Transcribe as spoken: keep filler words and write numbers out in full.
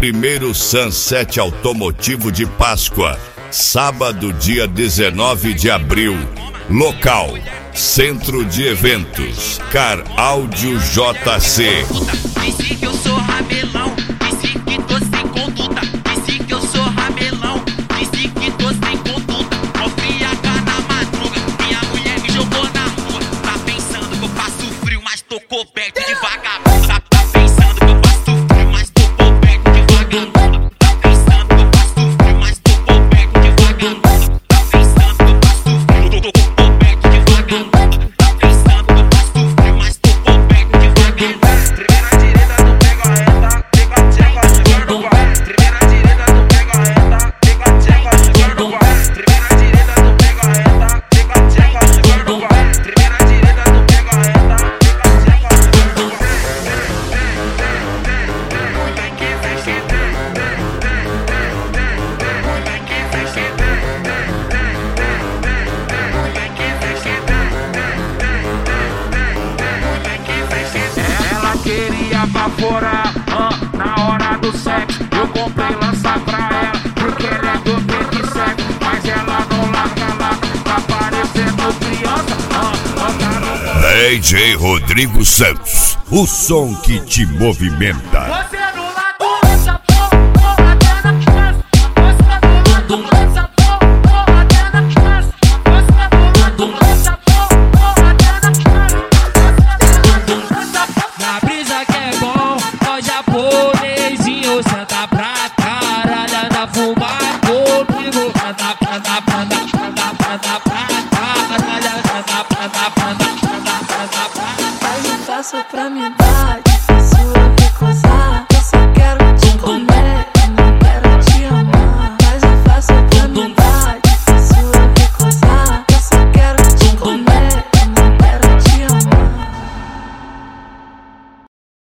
Primeiro Sunset Automotivo de Páscoa, sábado, dia dezenove de abril. Local: Centro de Eventos, Car Áudio J C. Disse que eu sou ramelão, disse que tô sem conduta. Disse que eu sou ramelão, disse que tô sem conduta. Ó friaca na madruga, minha mulher me jogou na rua. Tá pensando que eu faço frio, mas tô coberto de vagabundo. Tá, tá pensando que eu faço frio, mas tô coberto de vagabundo. Tá pensando que eu faço frio, mas tô coberto de vagabundo. Tá pensando que eu faço frio, tô, tô, tô coberto de vagabundo. Tá pensando que eu faço frio, mas tô coberto de vagabundo. Queria baforar, uh, na hora do sexo. Eu comprei lança pra ela, porque ela é do peito sexo. Mas ela não larga, larga, tá parecendo criança. uh, uh, D J Rodrigo Santos, o som que te movimenta. Você